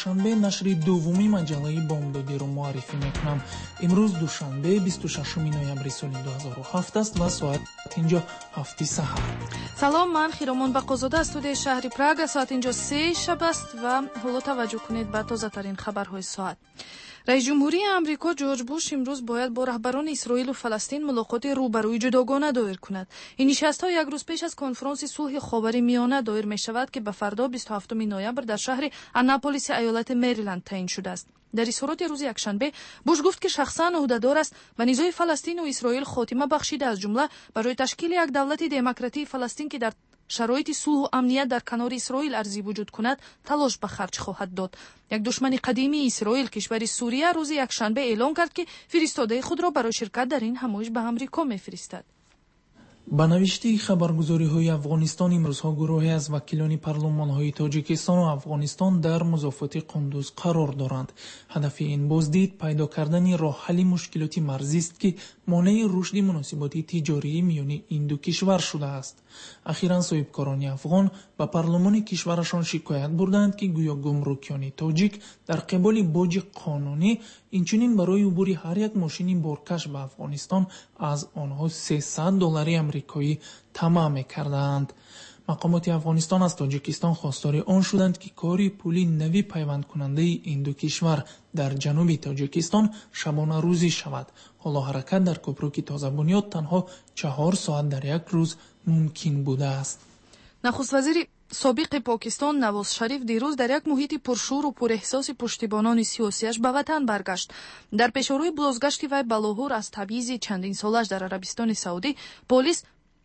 душанбе нашри дуввуми маҷаллаи бомдодиро муаррифӣ мекунам. имрӯз душанбе 26 ноябри соли 2007 аст ва соат инҷо 7 саҳар. салом, ман Хиромон Бақозода аз студияи шаҳри Прага. соат инҷо 3 шаб аст ва ҳоло таваҷҷӯҳ кунед ба тозатарин хабарҳои соат. раис ҷумҳурии амрико ҷорҷ буш имрӯз бояд бо раҳбарони исроилу фаластин мулоқоти рӯбарӯи ҷудогона доир кунад. ин нишастҳо як рӯз пеш аз конфронси сулҳи ховари миёна доир мешавад, ки ба фардо 27 ноябр дар шаҳри Анаполиси аёлати Мериланд таъин шудааст. дар изҳороти рӯзи якшанбе буш гуфт, ки шахсан ӯҳдадор аст ба низои Фаластину Исроил хотима бахшида, аз ҷумла барои ташкили як давлати демократии Фаластин, ки дар шароити сулҳу амният дар канори Исроил арзӣ вуҷуд кунад, талош ба харҷ хоҳад дод. як душмани қадимии Исроил, кишвари Сурия, рӯзи якшанбе эълон кард, ки фиристодаи худро барои ширкат дар ин ҳамоиш ба Амрико мефиристад. ба навиштии хабаргузориҳои Афғонистон имрӯзҳо гурӯҳе аз вакилони парлумонҳои Тоҷикистону Афғонистон дар музофоти Қундуз қарор доранд. ҳадафи ин боздид пайдо кардани роҳҳалли мушкилоти марзист, ки монеи рушди муносиботи тиҷории миёни ин ду кишвар шудааст. ахиран соҳибкорони афғон ба парлумони кишварашон шикоят бурданд, ки гӯё гумрукёни тоҷик дар қиболи боҷи қонунӣ инчунин барои убури ҳар як мошини боркаш ба Афғонистон аз онҳо $300 амрикоӣ тамаъ мекардаанд. мақомоти Афғонистон аз Тоҷикистон хостори он шуданд, ки кори пули нави пайвандкунандаи ин ду кишвар дар ҷануби Тоҷикистон шабона рӯзӣ шавад. ҳоло ҳаракат дар кӯпруки Тозабунёд танҳо 4 соат дар як рӯз мумкин будааст. нахуст-вазири собиқи Покистон Навоз Шариф дирӯз дар як муҳити пуршӯру пурэҳсоси пуштибонони сиёсиаш ба ватан баргашт. дар пешоруи бозгашти вай ба Лоҳур аз табъизи чандинсолаш дар Арабистони Саудӣ, полис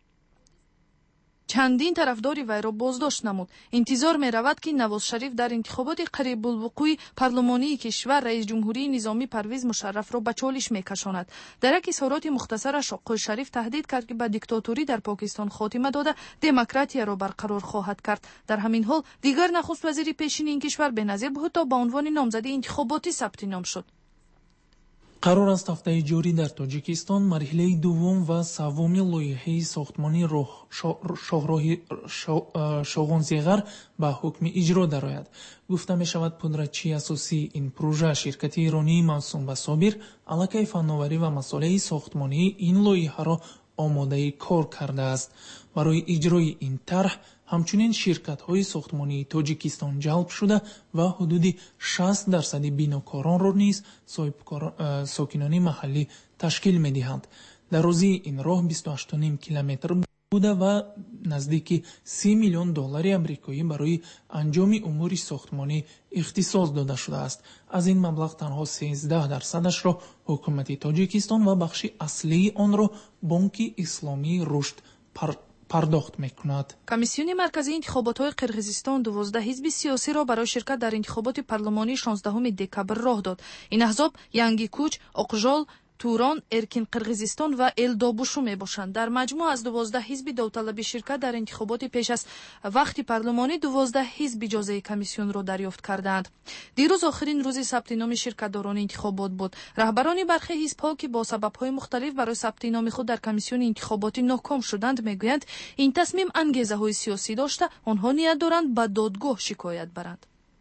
чандин тарафдори вайро боздошт намуд. интизор меравад, ки Навоз Шариф дар интихоботи қарибулвуқӯи парлумонии кишвар раис ҷумҳурии низомӣ Парвиз Мушаррафро ба чолиш мекашонад. дар як изҳороти мухтасараш оқои Шариф таҳдид кард, ки ба диктаторӣ дар Покистон хотима дода демократияро барқарор хоҳад кард. дар ҳамин ҳол дигар нахуст-вазири пешини ин кишвар Беназир Бҳутто ба унвони номзади интихоботӣ сабти ном шуд. қарор аст ҳафтаи ҷорӣ дар Тоҷикистон марҳилаи дуввум ва саввуми лоиҳаи сохтмони шоҳроҳи Шоғонзиғар ба ҳукми иҷро дарояд. гуфта мешавад, пудратчии асосии ин пурӯжа, ширкати иронии Мавсум ва Собир, аллакай фанноварӣ ва масъолаи сохтмонии ин лоиҳаро омодаи кор кардааст. барои иҷрои ин тарҳ ҳамчунин ширкатҳои сохтмонии Тоҷикистон ҷалб шуда ва ҳудуди 60% бинокоронро низ сокинони маҳаллӣ ташкил медиҳанд. дарозии ин роҳ 28.5 километр буда ва наздики $30 миллион амрикоӣ барои анҷоми умури сохтмонӣ ихтисос дода шудааст. аз ин маблағ танҳо 13%-ашро ҳукумати Тоҷикистон ва бахши аслии онро Бонки Исломии Рушд пардохт мекунад. комиссиони марказии интихоботҳои Қирғизистон 12 ҳизби сиёсиро барои ширкат дар интихоботи парлумонии 16 декабр роҳ дод. ин аҳзоб Янги Куч, Оқжол, Турон, Эркин Қирғизистон ва Элдобушу мебошанд. дар маҷмӯъ аз 12 ҳизби довталаби ширкат дар интихоботи пеш аз вақти парлумонӣ 12 ҳизб иҷозаи комиссионро дарёфт карданд. дирӯз охирин рӯзи сабти номи ширкатдорони интихобот буд. раҳбарони бархе ҳизбҳо, ки бо сабабҳои мухталиф барои сабти номи худ дар комиссиони интихоботӣ ноком шуданд, мегӯянд, ин тасмим ангезаҳои сиёсӣ дошта, онҳо ният доранд ба додгоҳ шикоят баранд.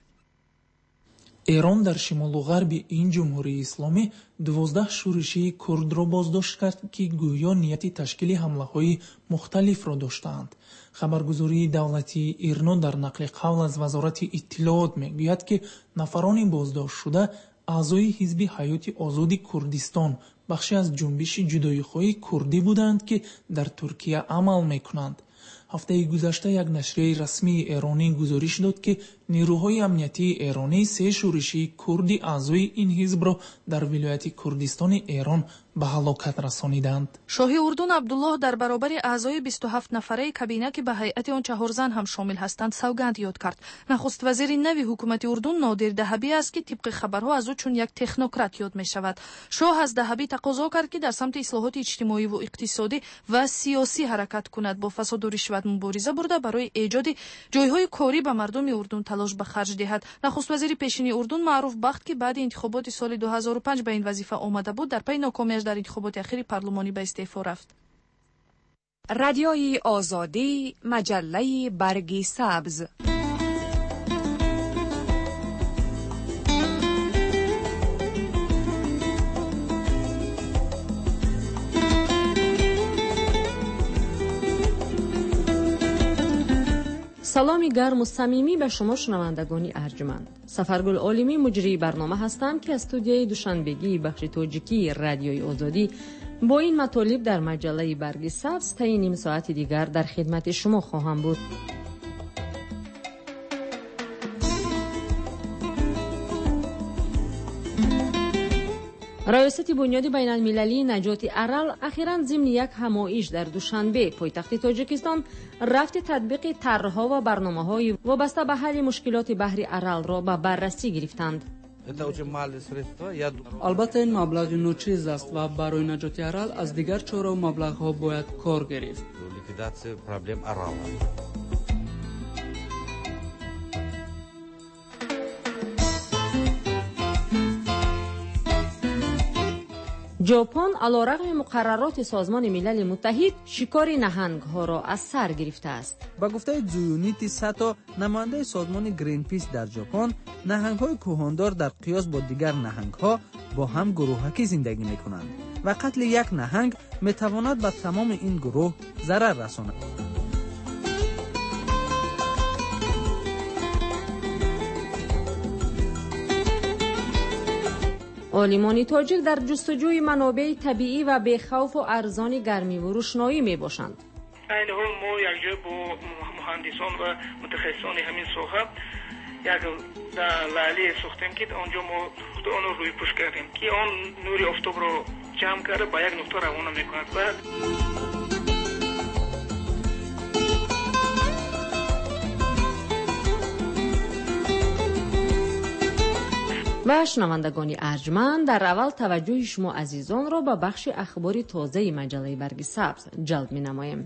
эрон дар шимолу ғарби ин ҷумҳурии исломӣ 12 шӯришии курдро боздошт кард, ки гӯё нияти ташкили ҳамлаҳои мухталифро доштаанд. хабаргузории давлатии ИРНО дар нақли қавл аз вазорати иттилоот мегӯяд, ки нафарони боздоштшуда аъзои ҳизби ҳаёти озоди Курдистон, бахше аз ҷунбиши ҷудоихоҳии курдӣ буданд, ки дар Туркия амал мекунанд. ҳафтаи гузашта як нашрияи расмии эронӣ гузориш дод, ки нерӯҳои амниятии эронӣ 3 шӯришии курди аъзои ин ҳизбро дар вилояти Курдистони Эрон ба ҳалокат расониданд. шоҳи Урдун Абдуллоҳ дар баробари аъзои 27 нафараи кабина, ки ба ҳайати он 4 зан ҳам шомил ҳастанд, савганд ёд кард. нахуст-вазири нави ҳукумати Урдун Нодир Даҳабӣ аст, ки тибқи хабарҳо аз ӯ чун як технократ ёд мешавад. шоҳ аз Даҳабӣ тақозо кард, ки дар самти ислоҳоти иҷтимоиву иқтисодӣ ва сиёсӣ ҳаракат кунад, бо фасоду ришват мубориза бурда барои эҷоди ҷойҳои корӣ ба мардуми Урдун талош ба харҷ диҳад. нахуст-вазири пешини Урдун Маъруф Бахт, ки баъди интихоботи соли 2005 ба ин вазифа омада буд, дар пайи нокомиаш дар интихоботи ахири парлумонӣ ба истеъфо рафт. радиои озодӣ, маҷаллаи барги сабз. سلامی گرم و صمیمی به شما شنوندگان ارجمند. سفرگل عالمی مجری برنامه هستم که استودیوی دوشنبگی بخش تاجیکی رادیوی آزادی با این مطالب در مجله برگ سبز تا نیم ساعت دیگر در خدمت شما خواهم بود. ریاست بنیاد بین المللی نجات ارال اخیراً ضمن یک همایش در دوشنبه پایتخت تاجیکستان رفت تطبیق طرح‌ها و برنامه‌های وابسته به حل مشکلات بحر ارال را به بررسی گرفتند. البته این مبلغ نوچیز است و برای نجات ارال از دیگر چاره و مبلغ‌ها باید کار گرفت. ژاپن علیرغم مقررات سازمان ملل متحد شکار نهنگ‌ها را از سر گرفته است. با گفته زویونیتی ساتو نماینده سازمان گرین پیس در ژاپن، نهنگ‌های کهاندار در قیاس با دیگر نهنگ‌ها با هم گروهکی زندگی می‌کنند و قتل یک نهنگ می‌تواند به تمام این گروه ضرر رساند. عالمان تاجیک در جستجوی منابع طبیعی و بی‌خوف و ارزان گرمی و روشنایی میباشند. این حال ما یک جای با مهندسان و متخصصان همین ساحه یک در لاله ساختیم که آنجا ما آن روی پوش کردیم که آن نور آفتاب رو جمع کرده با یک نقطه روانه میکند. بعد و شنوندگان ارجمند، در اول توجه شما عزیزان را به بخش اخبار تازه مجله برگ سبز جلب می نماییم.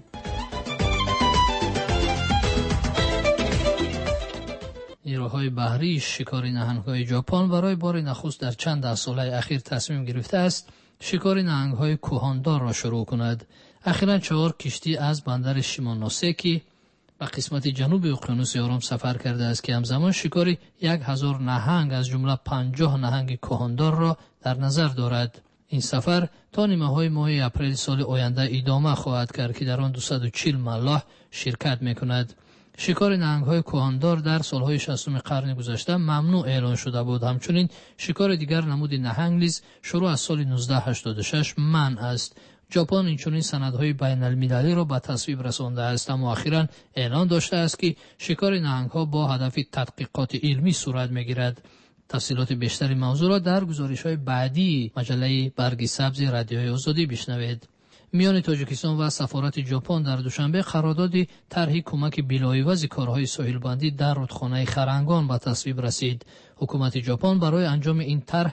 نیروهای بحری شکار نهنگ‌های ژاپن برای بار نخست در چند ده ساله اخیر تصمیم گرفته است شکار نهنگ‌های کهاندار را شروع کند. اخیراً 4 کشتی از بندر شیمانوسکی به قسمت جنوب اقیانوس آرام سفر کرده است که همزمان شکار 1000 نهنگ از جمله 50 نهنگ کهاندار را در نظر دارد. این سفر تا نیمه‌های ماه اپریل سال آینده ادامه خواهد کرد که در آن 240 ملاح شرکت می‌کند. شکار نهنگ‌های کهاندار در سال‌های 60 قرن گذشته ممنوع اعلان شده بود. همچنین شکار دیگر نمود نهنگ نیز شروع از سال 1986 منع است. ژاپن اینچنین سندهای بین المللی را به تصویب رسانده است، اما اخیراً اعلان داشته است که شکار نهنگ‌ها با هدف تحقیقات علمی صورت می‌گیرد. تفصیلات بیشتری موضوع را در گزارش‌های بعدی مجله برگ سبز رادیوی آزادی بشنوید. میان تاجیکستان و سفارت ژاپن در دوشنبه قرارداد طرح کمک بلاعوض کارهای ساحلبندی در رودخانه خرنگان به تصویب رسید. حکومت ژاپن برای انجام این طرح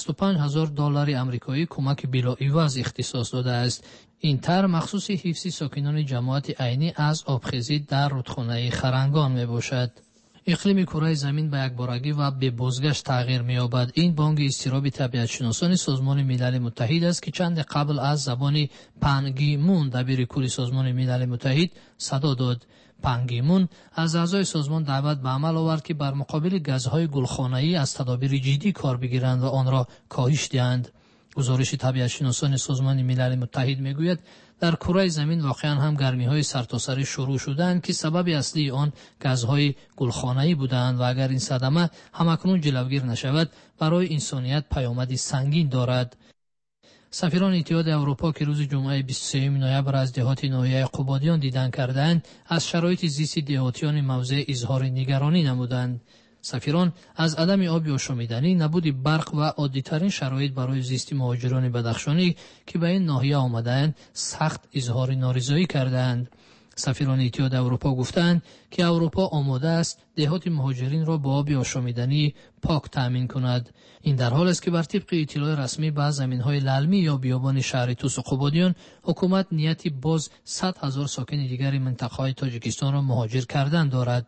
$65,000 آمریکایی کمک بلاعوض اختصاص داده است. این طرح مخصوص حفظ ساکنان جماعت عینی از آبخیزی در رودخانه خرنگان میباشد. اقلیم کره زمین به یکبارگی و به بازگشت تغییر می‌یابد. این بانک اضطراب طبیعت‌شناسان سازمان ملل متحد است که چند قبل از زبان پان کی مون دبیر کل سازمان ملل متحد صدا داد. پان کی مون از اعضای سازمان دعوت به عمل آورد که بر مقابل گازهای گلخانه‌ای از تدابیر جدی کار بگیرند و آن را کاهش دهند. گزارش طبیعت‌شناسان سازمان ملل متحد میگوید در کره زمین واقعا هم گرمی‌های سرتاسری شروع شدند که سبب اصلی آن گازهای گلخانه‌ای بودند و اگر این صدمه همکنون جلوگیر نشود برای انسانیت پیامدی سنگین دارد. سفیران اتحاد اروپا که روز جمعه 23 نوامبر از دهات ناحیه قبادیان دیدن کردند از شرایط زیست دهاتیان موضع اظهار نگرانی نمودند. سفیران از عدم آب آشامیدنی، نبود برق و عادی‌ترین شرایط برای زیست مهاجران بدخشانی که به این ناحیه آمدند سخت اظهار نارضایی کردند. سفیران اتحاد اروپا گفتند که اروپا آماده است دهات مهاجرین را با آب آشامیدنی پاک تامین کند. این در حال است که بر طبق اطلاع رسمی به زمین‌های للمی یا بیابان شهر توس و قبادیان حکومت نیتی باز 100,000 ساکن دیگر منطقه‌های تاجیکستان را مهاجر کردن دارد.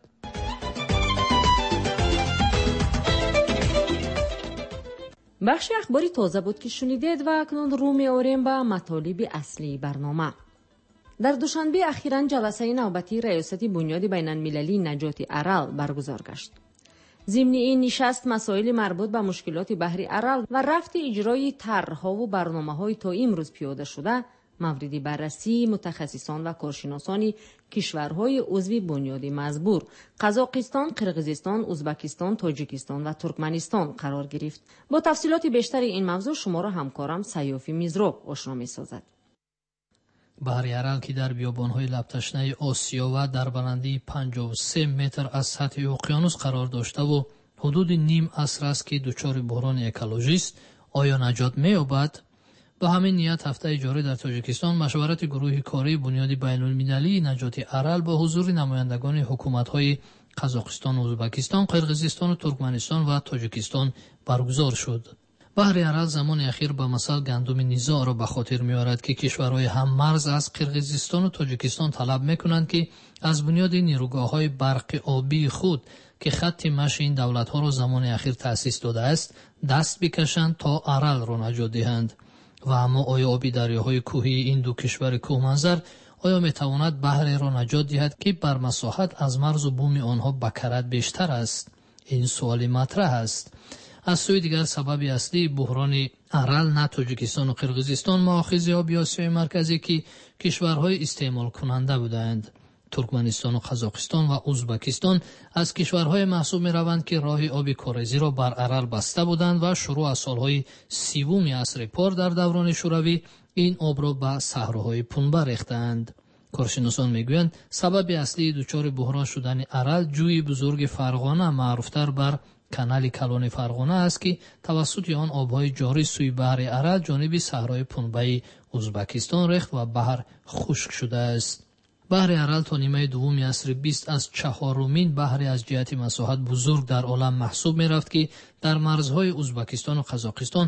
بخش اخباری تازه بود که شنیدید و اکنون رو می‌آوریم به مطالب اصلی برنامه. در دوشنبه اخیراً جلسه نوبتی ریاست بنیاد بین المللی نجات ارال برگزار گشت. ضمن این نشست مسائل مربوط به مشکلات بحر ارال و رفت اجرای طرح‌ها و برنامه‌های تا امروز پیاده شده مورد بررسی متخصصان و کارشناسان کشورهای عضو بنیاد مزبور قزاقستان، قرقیزستان، ازبکستان، تاجیکستان و ترکمنستان قرار گرفت. با تفصیلات بیشتر این موضوع شما را همکارم سیافی میزراب آشنا می‌سازد. بحر ارال که در بیابان‌های لب‌تشنه آسیا و در بلندی 53 متر از سطح اقیانوس قرار داشته و حدود نیم عصر است که دچار بحران اکولوژی است. آیا نجات می‌یابد؟ با همین نیت هفته جاری در تاجیکستان مشورت گروه کاری بنیاد بین‌المللی نجات ارال با حضور نمایندگان حکومت‌های قزاقستان، ازبکستان، قرقیزستان، ترکمنستان و تاجیکستان برگزار شد. بحر ارال زمان اخیر به مثل گندم نیزا را به خاطر می‌آورد که کشورهای هم مرز از قرقیزستان و تاجیکستان طلب می‌کنند که از بنیاد نیروگاه‌های برق آبی خود که خط مشی این دولت‌ها را زمان اخیر تأسیس داده است دست بکشند تا ارال را نجات دهند. و اما آیا آبی دریاهای کوهی این دو کشور کوهمنظر آیا میتواند بحر را نجات دهد که بر مساحت از مرز و بوم آنها بکرت بیشتر است؟ این سوال مطرح است. از سوی دیگر سبب اصلی بحران ارال نه تاجیکستان و قرقیزستان مآخذ آبی آسیای مرکزی که کشورهای استعمال کننده بودند. ترکمنستان و قزاقستان و ازبکستان از کشورهای محسوب می روند که راه آب کاریزی را بر ارال بسته بودند و شروع از سالهای 30 عصر پار در دوران شوروی این آب را به صحراهای پنبه ریختند. کارشناسان میگویند سبب اصلی دچار بحران شدن ارال جوی بزرگ فرغانه معروفتر بر کانال کلان فرغانه است که توسط آن آبهای جاری سوی بحر ارال جانب صحرای پنبه ازبکستان ریخت و بحر خشک شده است. بحر ارال تا نیمه دوم عصر 20 از چهارمین بحر از جهت مساحت بزرگ در عالم محسوب می رفت که در مرزهای ازبکستان و قزاقستان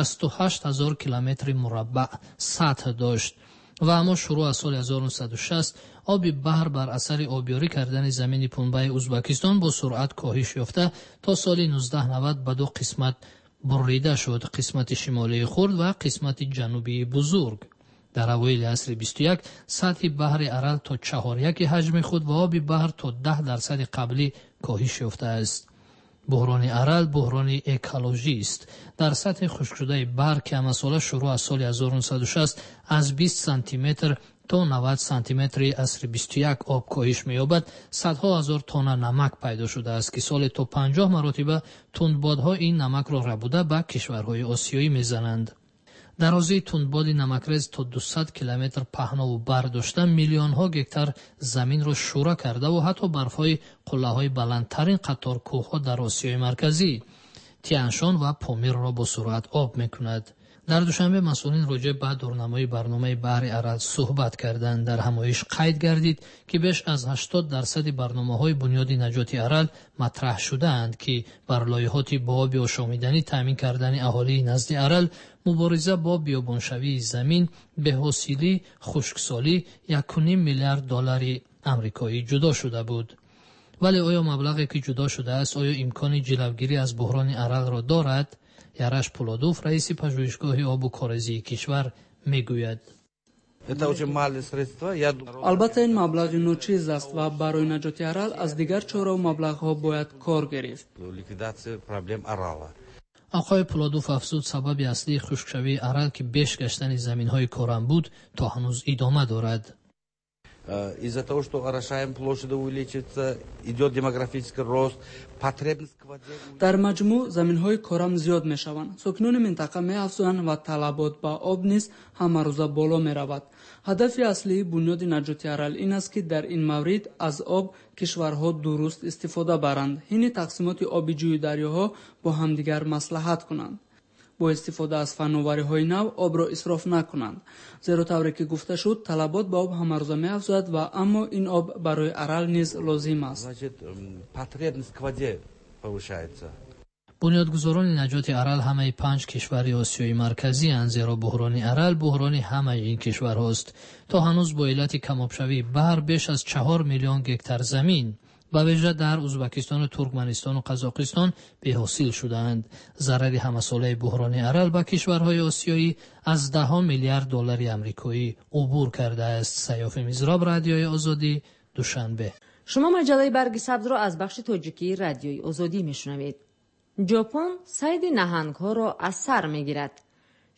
68,000 کیلومتر مربع سطح داشت و اما شروع از سال 1960 آب بحر بر اثر آبیاری کردن زمین پنبه ازبکستان با سرعت کاهش یافته تا سال 1990 به دو قسمت بریده شد، قسمت شمالی خرد و قسمت جنوبی بزرگ. در اوایل عصر 21 سطح بحر ارال تا 4.1 حجم خود و آب بحر تا 10% قبلی کاهش یافته است. بحران ارال بحران اکولوژی است. در سطح خشک شده بحر که مسئله شروع از سال 1960 از 20 سانتی متر تا 90 سانتی متر عصر 21 آب کاهش می‌یابد، صدها هزار تن نمک پیدا شده است که سال تا 50 مرتبه تندبادها این نمک را ربوده به کشورهای آسیایی می‌زنند. درازی تندباد نمکریز تا 200 کیلومتر پهنا و بر داشته میلیون ها گکتار زمین را شوره کرده و حتی برفهای قله های بلندترین قطار کوه ها در آسیای مرکزی تیانشان و پامیر را با سرعت آب میکند. در دوشنبه مسئولین راجع به دورنمای برنامه بحر ارال صحبت کردند. در همایش قید گردید که بیش از 80% برنامه‌های بنیاد نجات ارال مطرح شده‌اند که بر لایحات با آب آشامیدنی تامین کردن اهالی نزد ارال، مبارزه با بیابانشوی زمین، به‌وسیله خشکسالی 1.5 میلیارد دلار آمریکایی جدا شده بود. ولی آیا مبلغی که جدا شده است آیا امکان جلوگیری از بحران ارال را دارد؟ یارش پولادوف رئیس پژوهشگاه آب و کاریزی کشور میگوید البته این مبلغ نوچیز است و برای نجات ارال از دیگر چهره و مبلغ‌ها باید کار گرفت. آقای پولادوف افزود سبب اصلی خشکشوی ارال که بیش گشتن زمین‌های کارم بود تا هنوز ادامه دارد. Из-за того, что орошаем площадь увеличивается, идет демографический рост, потребность в воде. در مجموع زمین‌های کارم زیاد می‌شوند. سکنان منطقه می‌افزایند و طلبات به آب نیز همه روزه بالا می‌رود. هدف اصلی بنیاد نجات ارال این است که در این مورد از آب کشورها درست استفاده برند. حین تقسیمات آب جوی دریاها با همدیگر مصلحت کنند. با استفاده از فناوری‌های نو آب را اسراف نکنند، زیرا طوری که گفته شد طلبات به آب همه روزه می‌افزاید و اما این آب برای ارال نیز لازم است. بنیادگذاران نجات ارال همه 5 کشور آسیای مرکزی اند، زیرا بحران ارال بحران همه این کشورهاست. تا هنوز با علت کم‌آبشوی بحر بیش از 4 میلیون گکتار زمین به ویژه در ازبکستان و ترکمنستان و قزاقستان بی‌حاصل شدند. ضرر همه‌ساله بحران ارال به کشورهای آسیایی از 10 میلیارد دلار آمریکایی عبور کرده است. سیافی میزراب، رادیوی آزادی، دوشنبه. شما مجله برگ سبز را از بخش تاجیکی رادیوی آزادی میشنوید. ژاپن صید نهنگ‌ها را از سر میگیرد.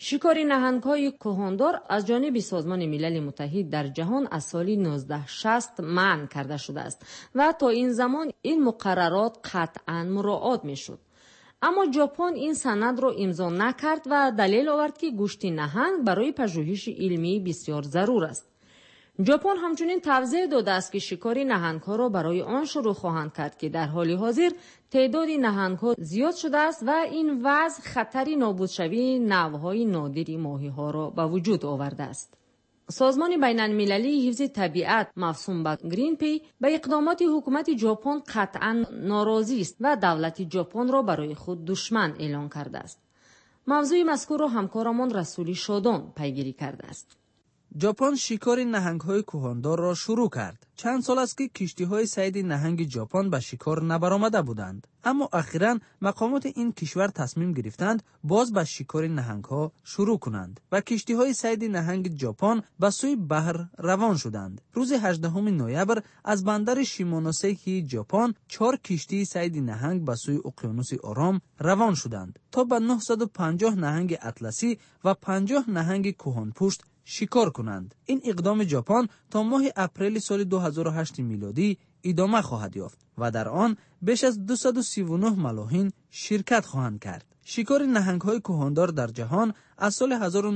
شکار نهنگ‌های کهاندار از جانب سازمان ملل متحد در جهان از سال 1960 منع کرده شده است و تا این زمان این مقررات قطعاً مراعات می‌شد. اما ژاپن این سند را امضا نکرد و دلیل آورد که گوشت نهنگ برای پژوهش علمی بسیار ضرور است. ژاپن همچنین توضیح داده است که شکار نهنگ‌ها را برای آن شروع خواهند کرد که در حال حاضر تعداد نهنگ‌ها زیاد شده است و این وضع خطری نابود شوی نوع‌های نادر ماهی‌ها را به وجود آورده است. سازمان بین‌المللی حفظ طبیعت موسوم به گرین پی به اقدامات حکومت ژاپن قطعاً ناراضی است و دولت ژاپن را برای خود دشمن اعلام کرده است. موضوع مذکور را همکارمان رسولی شادان پیگیری کرده است. ژاپن شکار نهنگ‌های کهاندار را شروع کرد. چند سال است که کشتی‌های صید نهنگ ژاپن به شکار نبرآمده بودند، اما اخیراً مقامات این کشور تصمیم گرفتند باز به شکار نهنگ‌ها شروع کنند و کشتی‌های صید نهنگ ژاپن به سوی بحر روان شدند. روز 18 نوامبر از بندر شیمونوسکی ژاپن 4 کشتی صید نهنگ به سوی اقیانوس آرام روان شدند تا به 950 نهنگ اطلسی و 50 نهنگ کهانپشت شکار کنند. این اقدام ژاپن تا ماه اپریل سال 2008 میلادی ادامه خواهد یافت و در آن بیش از 239 ملاحین شرکت خواهند کرد. شکار نهنگ‌های کهاندار در جهان از سال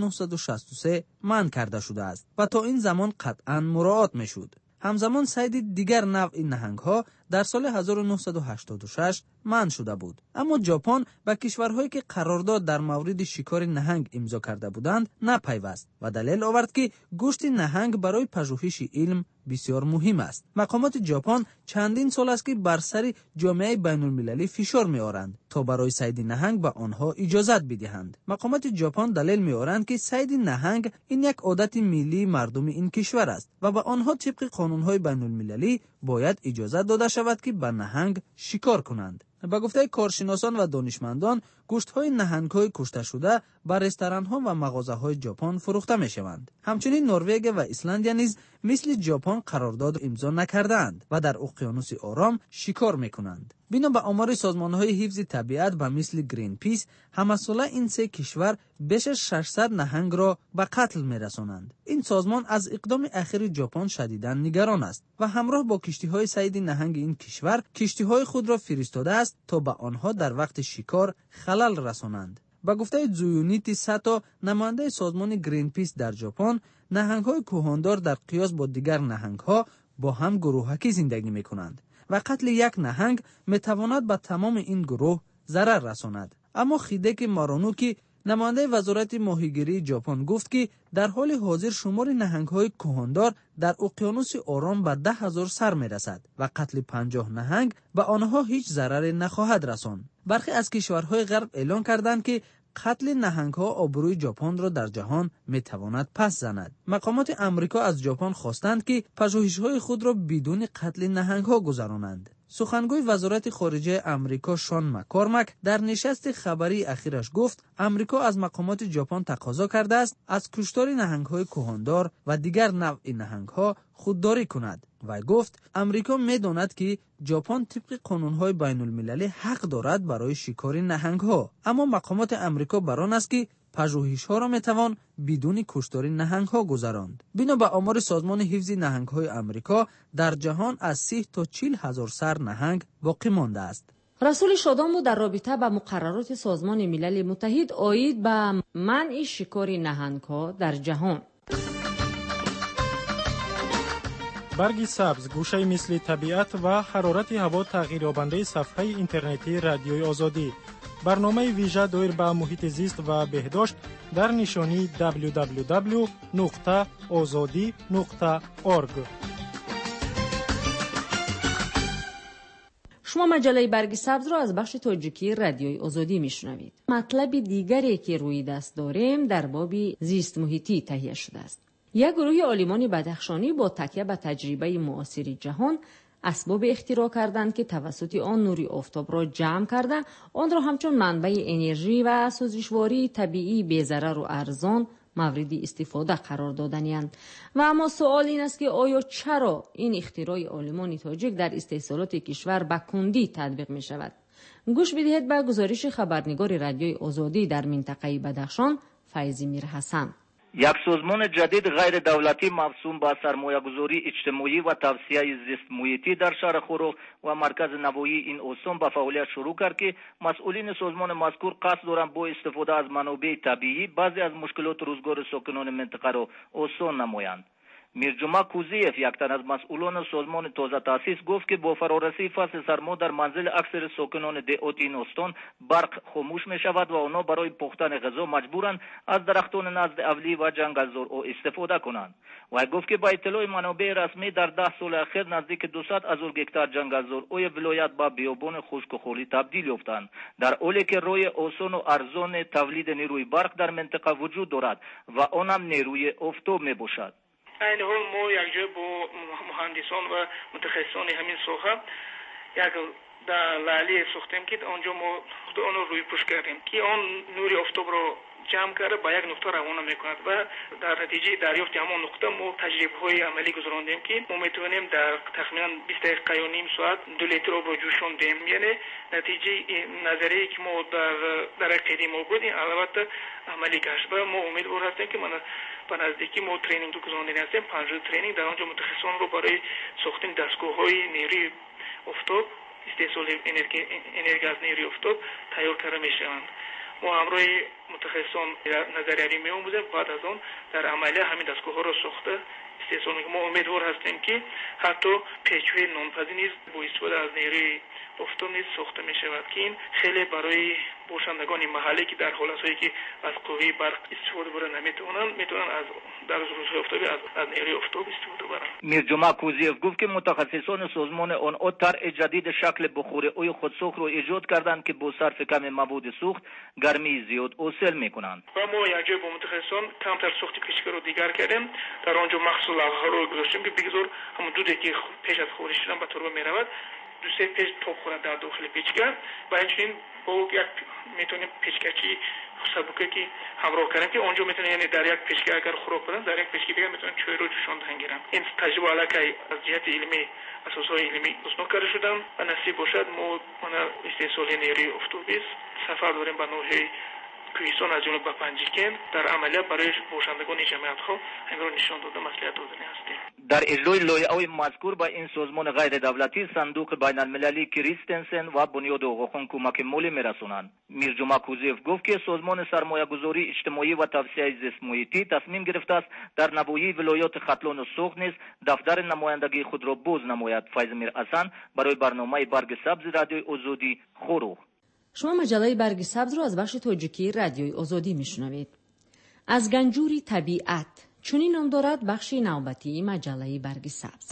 1963 منع کرده شده است و تا این زمان قطعاً مراعات می‌شد. همزمان صید دیگر نوع نهنگ‌ها در سال 1986 منع شده بود، اما ژاپن به کشورهایی که قرارداد در مورد شکار نهنگ امضا کرده بودند نپیوست و دلیل آورد که گوشت نهنگ برای پژوهش علم بسیار مهم است. مقامات ژاپن چندین سال است که بر سر جامعه بین‌المللی فشار می‌آورند تا برای صید نهنگ به آنها اجازه بدهند. مقامات ژاپن دلیل می‌آورند که صید نهنگ این یک عادت ملی مردم این کشور است و به آنها طبق قانون‌های بین‌المللی باید اجازه داده شود که به نهنگ شکار کنند. به گفته کارشناسان و دانشمندان، گوشت‌های نهنگ‌های کشته شده به رستوران‌ها و مغازه‌های ژاپن فروخته می‌شوند. همچنین نروژ و ایسلند نیز مثل ژاپن قرارداد امضا نکردند و در اقیانوس آرام شکار می‌کنند. بنا به آمار سازمان‌های حفظ طبیعت به مثل گرین پیس، همساله این سه کشور بیش از 600 نهنگ را به قتل می‌رسانند. این سازمان از اقدام اخیر ژاپن شدیداً نگران است و همراه با کشتی‌های صید نهنگ این کشور کشتی‌های خود را فرستاده است تا به آنها در وقت شکار خلل رسانند. با گفته زویونیتی ساتو، نماینده سازمان گرین پیس در ژاپن، نهنگ‌های کهاندار در قیاس با دیگر نهنگ‌ها با هم گروهکی زندگی می‌کنند و قتل یک نهنگ می‌تواند به تمام این گروه ضرر رساند. اما خیدکی مارانوکی، نماینده وزارت ماهیگیری ژاپن، گفت که در حال حاضر شمار نهنگ‌های کهاندار در اقیانوس آرام به 10,000 سر می‌رسد و قتل 50 نهنگ به آنها هیچ ضرری نخواهد رساند. برخی از کشورهای غرب اعلام کردند که قتل نهنگ‌ها آبروی ژاپن را در جهان می‌تواند پس زند. مقامات آمریکا از ژاپن خواستند که پژوهش‌های خود را بدون قتل نهنگ‌ها گذرانند. سخنگوی وزارت خارجه آمریکا شان مک‌کورمک در نشست خبری اخیرش گفت آمریکا از مقامات ژاپن تقاضا کرده است از کشتار نهنگ‌های کهاندار و دیگر نوع نهنگ‌ها خودداری کند و گفت آمریکا می‌داند که ژاپن طبق قانون‌های بین‌المللی حق دارد برای شکار نهنگ‌ها، اما مقامات آمریکا بر آن است که پژوهش‌ها را می‌توان بدون کشتار نهنگ‌ها گذراند. بنا به آمار سازمان حفظ نهنگ‌های آمریکا در جهان از 30 تا 40,000 سر نهنگ باقی مانده است. رسول شادان بود در رابطه با مقررات سازمان ملل متحد آید به منع شکار نهنگ‌ها در جهان. برگ سبز، گوشه مثل طبیعت و حرارت هوا تغییریابنده صفحه اینترنتی رادیوی آزادی. برنامه ویژه دایر به محیط زیست و بهداشت در نشانی www.azadi.org. شما مجله برگ سبز را از بخش تاجیکی رادیوی آزادی میشنوید. مطلب دیگری که روی دست داریم در باب زیست محیطی تهیه شده است. یک گروه عالمان بدخشانی با تکیه به تجربه معاصر جهان اسباب اختراع کردند که توسط آن نور آفتاب را جمع کرده آن را همچون منبع انرژی و سوزشواری طبیعی بی‌ضرر و ارزان مورد استفاده قرار دادند. و اما سوال این است که آیا چرا این اختراع عالمان تاجیک در استحصالات کشور به کندی تطبیق می شود؟ گوش بدهید به گزارش خبرنگار رادیوی آزادی در منطقه بدخشان فیضمیر حسن. یک سازمان جدید غیر دولتی مبسوط به سرمایه‌گذاری اجتماعی و توسعه زیست محیطی در شهر خروغ و مرکز نوایی این استان به فعالیت شروع کرد که مسئولین سازمان مذکور قصد دارند با استفاده از منابع طبیعی بعضی از مشکلات روزگار ساکنان منطقه را آسان نمایند. میرجمع کوزیف یک تن از مسئولان سازمان تازه تأسیس گفت که با فرارسی فصل سرما در منزل اکثر ساکنان دهات این استان برق خاموش می شود و آنها برای پختن غذا مجبورند از درختان نزد اولی و جنگلزارها استفاده کنند. و گفت که با اطلاع منابع رسمی در 10 سال اخیر نزدیک 200,000 هکتار جنگلزارهای ولایت به بیابان خشک و خالی تبدیل یافتند، در حالی که راه آسان و ارزان تولید نیروی برق در منطقه وجود دارد و آن هم نیروی آفتاب می باشد. این حال ما یک جای با مهندسان و متخصصان همین ساحه یک در لالی ساختیم که آنجا ما آن رو روی پوش کردیم که آن نور آفتاب رو جمع کرده به یک نقطه روانه میکند و در نتیجه دریافت همون نقطه ما تجربه های عملی گذراندیم که ما میتونیم در تقریبا 20 دقیقه یا نیم ساعت 2 لیتر آب رو جوشاندیم. یعنی نتیجه نظریه که ما در قدیم ما بودیم البته عملی گشت و ما امیدوار هستیم که به نزدیکی ما ترینینگ رو گذراندیم هستیم. 5 روز ترینینگ در آنجا متخصصان رو برای ساختن دستگاه های نیروی آفتاب استحصال انرژی از نیروی آفتاب تیار کرده میشوند. ما همراه متخصصان نظریه می آموزیم، بعد از آن در عملیه همین دستگاه ها را ساخته استحصال میکنیم. ما امیدوار هستیم که حتی پیچ‌های نانپذیر نیز با استفاده از نیروی آفتاب نیز ساخته می شود که این خیلی برای باشندگان محلی که در حالت‌هایی که از قوه برق استفاده برای نمیتونن میتونن از در روزهای آفتابی از نیروی آفتاب استفاده برن. میرجمع کوزیف گفت که متخصصان سازمان آنها طرح جدید شکل بخوری خودساخت رو ایجاد کردند که با صرف کم مواد سوخت گرمی زیاد حاصل میکنند. و ما یک جای با متخصصان کمتر سوخت پیچکار رو دیگر کردیم، در آنجا محصول ها رو گذاشتیم که بگذار همون دودی که پیش از خورش شدن به تربه میرود دو سه پیچ توپ خورد در داخل پیچکار و همچنین با یک میتونیم پیچکچی سبوکه که همراه کردیم که اونجا میتونه یعنی در یک پیچکه اگر خراب کنن در یک پیچکه دیگه میتونن چای رو جوشاندن گیرن. این تجربه علاقه از جهت علمی اساسهای علمی اسناد کرده شدم و نصیب باشد ما استحصال نیروی آفتابی سفر داریم به نوحه کوهستان از جنوب به پنجیکن در عملیات برای باشندگان جمعیت ها انگار نشان داده مسئولیت دادنی هستیم. در اجرای لایحه‌های مذکور به این سازمان غیر دولتی صندوق بین المللی کریستنسن و بنیاد آقاخان کمک مالی میرسونند. میرجمع کوزیف گفت که سازمان سرمایه‌گذاری اجتماعی و توسعه زیست محیطی تصمیم گرفته است در نواحی ولایات ختلان و سوخت نیز دفتر نمایندگی خود را باز نماید. فیضمیر حسن برای برنامه برگ سبز رادیوی آزادی خروغ. شما مجله برگ سبز رو از بخش تاجیکی رادیوی آزادی میشنوید. از گنجوری طبیعت چنین نام دارد بخش نوبتی مجله برگ سبز.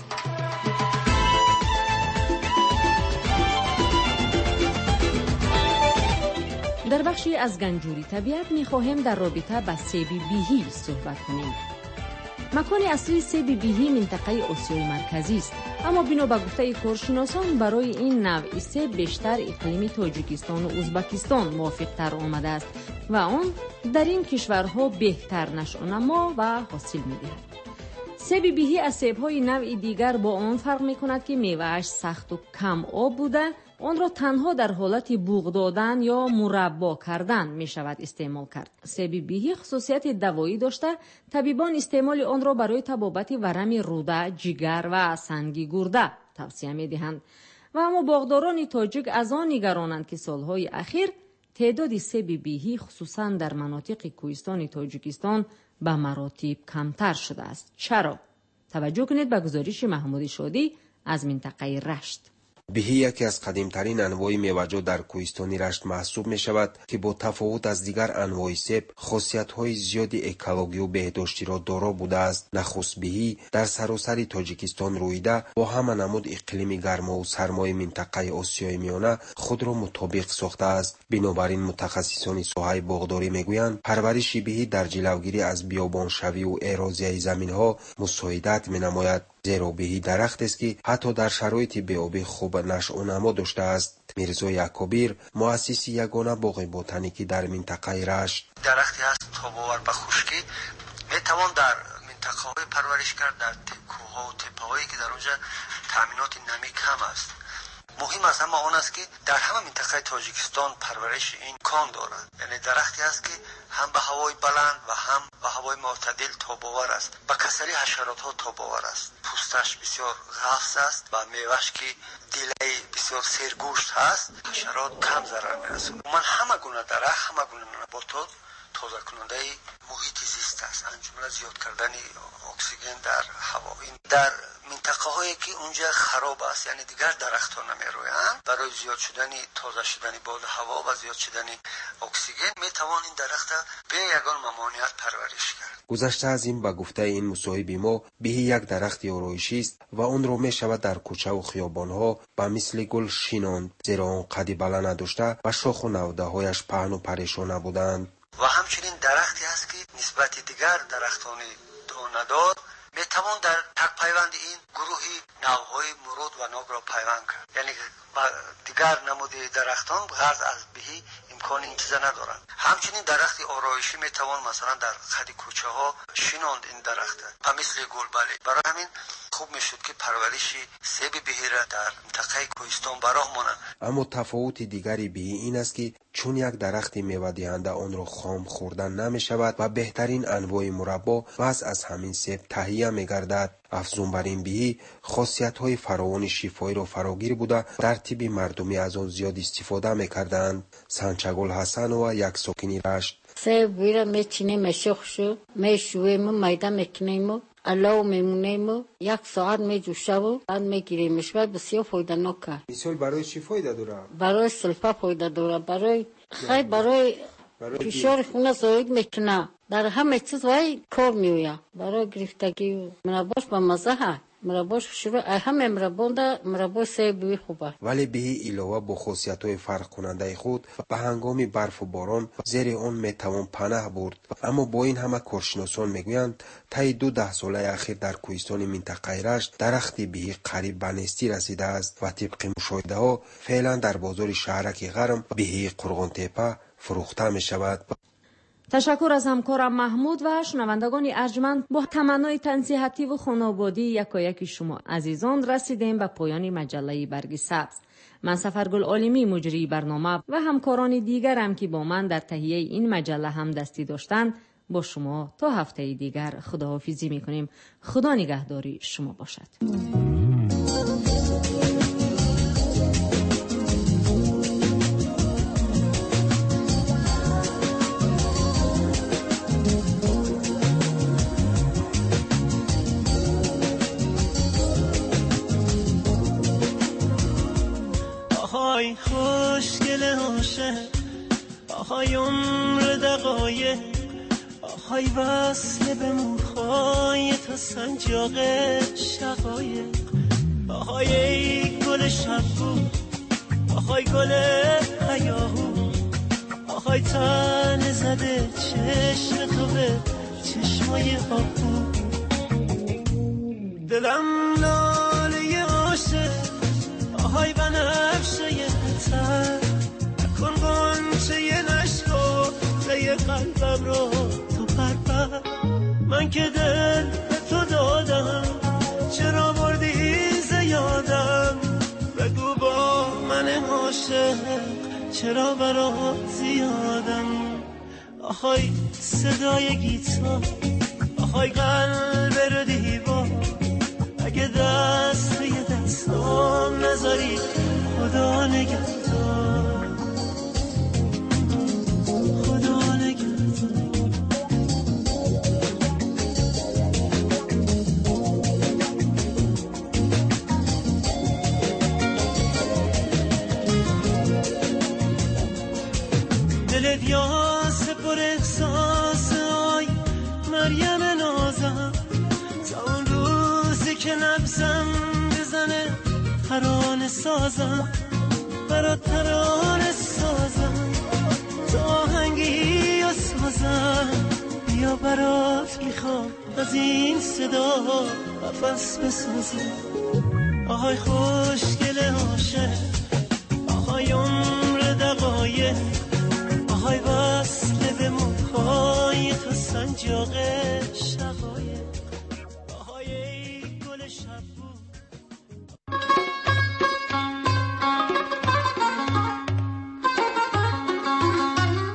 در بخشی از گنجوری طبیعت میخواهیم در رابطه با سیب بیهی صحبت کنیم. مکان اصلی سیب بیهی منطقه آسیای مرکزی است، اما بنا به گفته کارشناسان برای این نوع سیب بیشتر اقلیم تاجیکستان و ازبکستان موافق‌تر آمده است و آن در این کشورها بهتر نشأه‌نما و حاصل می‌دهد. سیب بیهی از سیب‌های نوع دیگر با آن فرق می‌کند که میوه‌اش سخت و کم آب بوده، آن را تنها در حالت بوق دادن یا مربا کردن می شود استعمال کرد. سیب بیهی خصوصیت دوایی داشته، طبیبان استعمال آن را برای تبابت ورم روده، جگر و سنگ گرده توصیه می دهند. و اما باغداران تاجیک از آن نگرانند که سالهای اخیر تعداد سیب بیهی خصوصا در مناطق کوهستان تاجیکستان به مراتب کمتر شده است. چرا؟ توجه کنید به گزارش محمود شادی از منطقه رشت. بیهی یکی از قدیمترین انواع میوه‌جات در کوهستان رشت محسوب می شود که با تفاوت از دیگر انواع سیب خاصیت‌های زیادی اکولوژی و بهداشتی را دارا بوده است. نخست بیهی در سراسر تاجیکستان رویده با همان نمود اقلیم گرما و سرمای منطقه آسیای میانه خود را مطابق ساخته است. بنابراین متخصصان ساحه باغداری میگویند پرورش بیهی در جلوگیری از بیابانشوی و اروزیای زمین‌ها مساعدت می‌نماید، زیرا بیهی درخت است که حتی در شرایط بیابی خوب نشأه‌نما داشته است. میرزا یعقوبیر مؤسس یگانه باغ بوتانیکی در منطقه رشت درختی است تا باور به خشکی میتوان در منطقه‌های پرورش کرد، در کوه‌ها و تپه‌هایی که در اونجا تامینات نمی کم است. مهم از همه آن است که در همه منطقه تاجیکستان پرورش این کان دارد. یعنی درختی است که هم به هوای بلند و هم به هوای معتدل تاب‌آور است. به کسری حشرات ها تاب‌آور است. پوستش بسیار غلظ است و میوه‌اش که دیله بسیار سرگوشت هست. حشرات کم ضرر می‌رساند. من همه گونه درخت، همه گونه نباتات تازه کننده محیط زیست است. از جمله زیاد کردن اکسیژن در هوا. این در منطقه هایی که اونجا خراب است، یعنی دیگر درخت‌ها نمی‌رویند، برای زیاد شدن تازه شدن باد هوا و زیاد شدن اکسیژن میتوان این درخت به یگان ممانعت پرورش کرد. گذشته از این، به گفته این مصاحب ما، بهی یک درخت آرایشی است و اون رو میشود در کوچه و خیابان‌ها به مثل گل شیناند، زیرا آن قدی بلند نداشته و شاخ و نوده‌هایش پهن و پریشان نبودند. و همچنین درختی است که نسبت دیگر درختان دانه‌دار میتوان در تک پیوند این گروهی نوهای مرود و ناب را پیوند کرد. یعنی دیگر نمود درختان غرض از بهی امکان این چیزا ندارند. همچنین درخت آرایشی میتوان مثلا در خد کوچه ها شیناند این درخت و مثل گلبله. برای همین خوب میشد که پرورش سیب بهی را در منطقه کوهستان براه مانند. اما تفاوت دیگری بهی این است که چون یک درخت میوه دهنده آن را خام خوردن نمی شود و بهترین انواع مربا بعض از همین سیب تهیه می گردد. افزون بر این بهی خاصیت های فراوان شفایی را فراگیر بوده در طب مردمی از آن زیاد استفاده می کردند. سنچگل حسن و یک ساکنی رشت: سیب بیره میچینیم شخشو میشویم میده میکنیم علاو میمونیم 1 ساعت میجوشه و بعد میگیریمش و بسیار فایده ناکه. مثال برای چی فایده داره؟ برای سلفه فایده داره، برای فشار خون زاید میکنه، در همه چیز وای کار میویه. برای گرفتگی و مرباش با مزه ها، مرباش شروع همه مربا سیب خوبه. ولی به علاوه با خاصیت‌های فرق کننده خود به هنگام برف و باران زیر آن میتوان پناه برد. اما با این همه کارشناسان میگویند طی 2 ساله اخیر در کوهستان منطقه رشت درخت بهی قریب به نیستی رسیده است و طبق مشاهده ها فعلا در بازار شهرک غرم بهی قرغان تپه فروخته می شود. تشکر از همکارم محمود و شنوندگان ارجمند. با تمنای تنصیحاتی و خانوادگی یکایک شما عزیزان رسیدیم به پایان مجله برگ سبز. من سفرگل عالمی مجری برنامه و همکاران دیگرم که با من در تهیه این مجله هم دستی داشتند با شما تا هفته دیگر خداحافظی میکنیم. خدا نگهداری شما باشد. آهای خوشگل عاشق، آهای عمر دقایق، آهای وصل به موهای تا سنجاق شقایق، آهای ای گل شبگو، آهای گل هیاهو، آهای تن زده چشم تو به چشمای آبو. دلم لاله عاشق، آهای بنفشه تر، نکن غنچه نشکو ته قلبم رو تو پرپر. من که دل به تو دادم چرا بردی زیادم، بگو با من عاشق چرا برات زیادم. آهای صدای گیتار، آهای قلب رو دیوار، اگه دست به یه دستام نذاری خدا نگهدار، خدا نگهدار. دلت یاس پر احساس، آی مریم نازم، تا اون روزی که نبزم بزنه ترانه سازم، برات ترانه سازم، تا آهنگی و سازم، بیا برات میخوام از این صدا قفس بسازم. آهای خوشگل عاشق، آهای عمر دقایق، آهای وصل به موهای تو سنجاقش